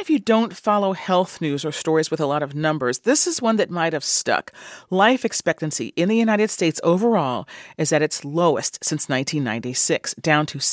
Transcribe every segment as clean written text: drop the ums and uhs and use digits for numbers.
if you don't follow health news or stories with a lot of numbers, this is one that might have stuck. Life expectancy in the United States overall is at its lowest since 1996, down to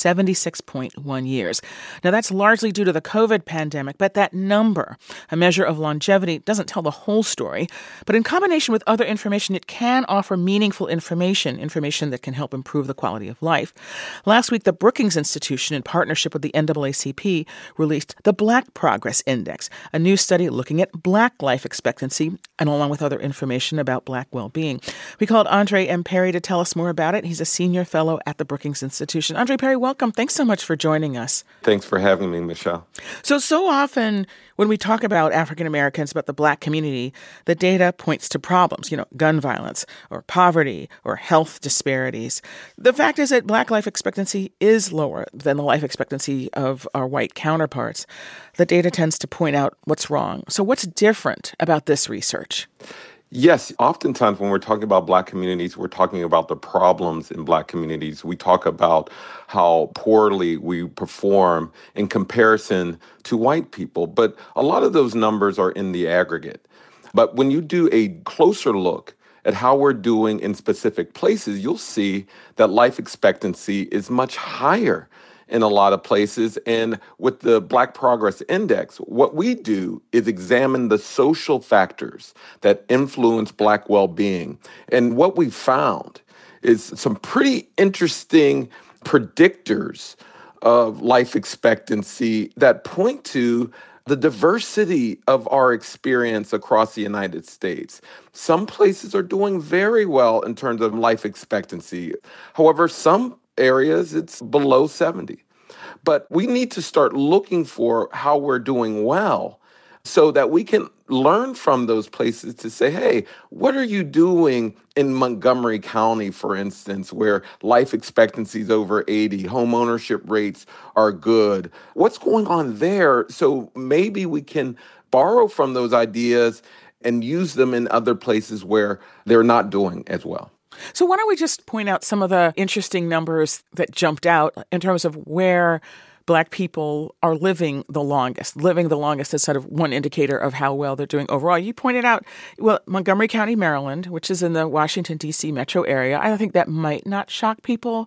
76.1 years. Now, that's largely due to the COVID pandemic, but that number, a measure of longevity, doesn't tell the whole story. But in combination with other information, it can offer meaningful information that can help improve the quality of life. Last week, the Brookings Institution, in partnership with the NAACP, released the Black Progress Index, a new study looking at Black life expectancy and along with other information about Black well-being. We called Andre M. Perry to tell us more about it. He's a senior fellow at the Brookings Institution. Andre Perry, welcome. Thanks so much for joining us. Thanks for having me, Michelle. So often when we talk about African Americans, about the Black community, the data points to problems, gun violence or poverty or health disparities. The fact is that Black life expectancy is lower than the life expectancy of our white counterparts. The data tends to point out what's wrong. So what's different about this research? Yes, oftentimes when we're talking about Black communities, we're talking about the problems in Black communities. We talk about how poorly we perform in comparison to white people. But a lot of those numbers are in the aggregate. But when you do a closer look at how we're doing in specific places, you'll see that life expectancy is much higher in a lot of places. And with the Black Progress Index, what we do is examine the social factors that influence Black well-being. And what we found is some pretty interesting predictors of life expectancy that point to the diversity of our experience across the United States. Some places are doing very well in terms of life expectancy. However, some areas, it's below 70. But we need to start looking for how we're doing well so that we can learn from those places to say, hey, what are you doing in Montgomery County, for instance, where life expectancy is over 80, home ownership rates are good? What's going on there? So maybe we can borrow from those ideas and use them in other places where they're not doing as well. So why don't we just point out some of the interesting numbers that jumped out in terms of where Black people are living the longest. Living the longest is sort of one indicator of how well they're doing overall. You pointed out, Montgomery County, Maryland, which is in the Washington, D.C. metro area. I think that might not shock people.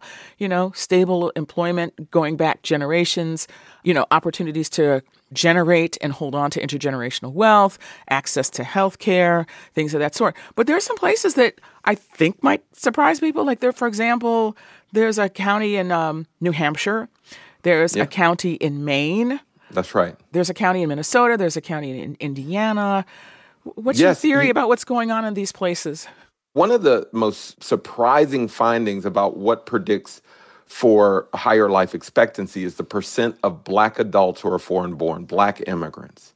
Stable employment going back generations, opportunities to generate and hold on to intergenerational wealth, access to health care, things of that sort. But there are some places that I think might surprise people. Like for example, there's a county in New Hampshire. There's a county in Maine. That's right. There's a county in Minnesota. There's a county in Indiana. What's your theory about what's going on in these places? One of the most surprising findings about what predicts for higher life expectancy is the percent of Black adults who are foreign-born, Black immigrants.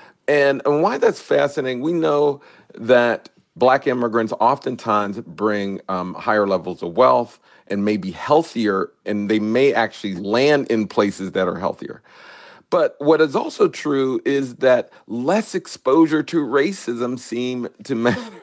And why that's fascinating, we know that Black immigrants oftentimes bring higher levels of wealth and may be healthier, and they may actually land in places that are healthier. But what is also true is that less exposure to racism seem to matter.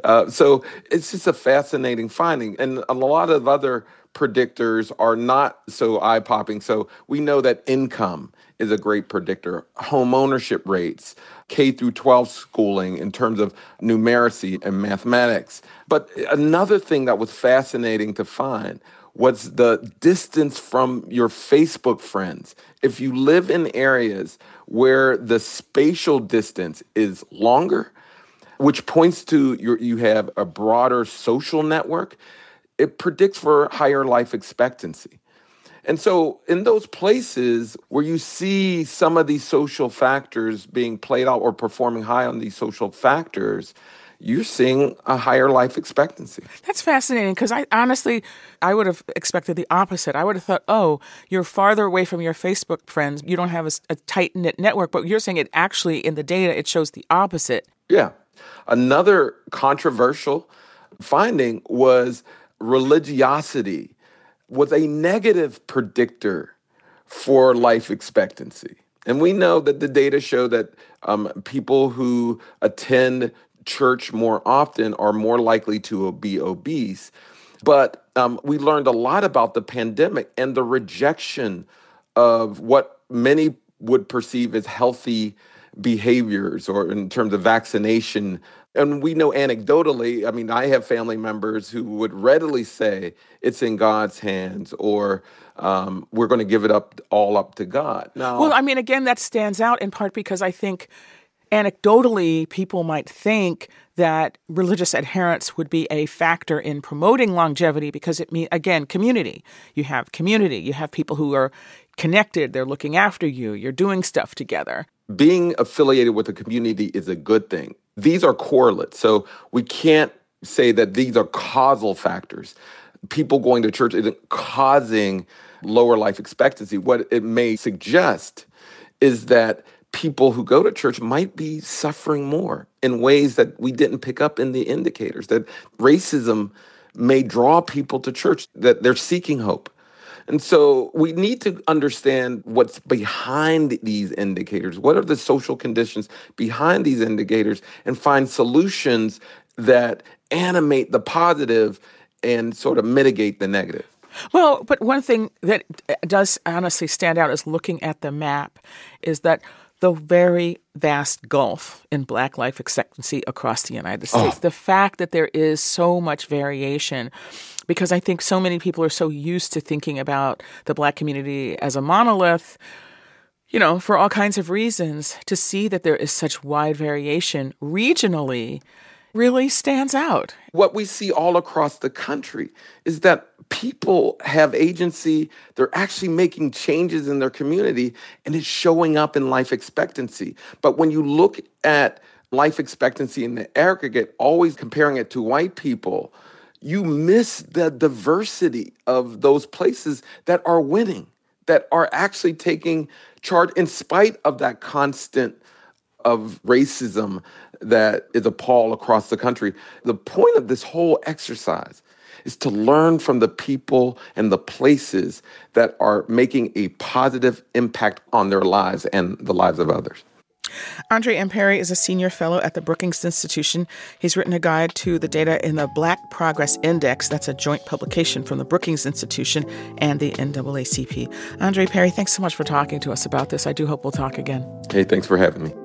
So it's just a fascinating finding. And a lot of other predictors are not so eye-popping. So we know that income is a great predictor. Home ownership rates, K through 12 schooling in terms of numeracy and mathematics. But another thing that was fascinating to find was the distance from your Facebook friends. If you live in areas where the spatial distance is longer, which points to you have a broader social network, it predicts for higher life expectancy. And so in those places where you see some of these social factors being played out or performing high on these social factors, you're seeing a higher life expectancy. That's fascinating because I would have expected the opposite. I would have thought, you're farther away from your Facebook friends. You don't have a tight-knit network, but you're saying it actually in the data, it shows the opposite. Yeah. Another controversial finding was religiosity was a negative predictor for life expectancy. And we know that the data show that people who attend church more often are more likely to be obese. But we learned a lot about the pandemic and the rejection of what many would perceive as healthy behaviors or in terms of vaccination. And we know anecdotally, I mean, I have family members who would readily say it's in God's hands, or we're going to give it all up to God. Now, well, I mean, again, that stands out in part because I think anecdotally, people might think that religious adherence would be a factor in promoting longevity because it means, again, community. You have community. You have people who are connected. They're looking after you. You're doing stuff together. Being affiliated with a community is a good thing. These are correlates. So we can't say that these are causal factors. People going to church isn't causing lower life expectancy. What it may suggest is that people who go to church might be suffering more in ways that we didn't pick up in the indicators, that racism may draw people to church, that they're seeking hope. And so we need to understand what's behind these indicators. What are the social conditions behind these indicators, and find solutions that animate the positive and sort of mitigate the negative. Well, but one thing that does honestly stand out is looking at the map is that the very vast gulf in Black life expectancy across the United States. The fact that there is so much variation, because I think so many people are so used to thinking about the Black community as a monolith, you know, for all kinds of reasons, to see that there is such wide variation regionally really stands out. What we see all across the country is that people have agency. They're actually making changes in their community, and it's showing up in life expectancy. But when you look at life expectancy in the aggregate, always comparing it to white people, you miss the diversity of those places that are winning, that are actually taking charge in spite of that constant of racism that is appalled across the country. The point of this whole exercise is to learn from the people and the places that are making a positive impact on their lives and the lives of others. Andre Imperi is a senior fellow at the Brookings Institution. He's written a guide to the data in the Black Progress Index. That's a joint publication from the Brookings Institution and the NAACP. Andre Imperi, thanks so much for talking to us about this. I do hope we'll talk again. Hey, thanks for having me.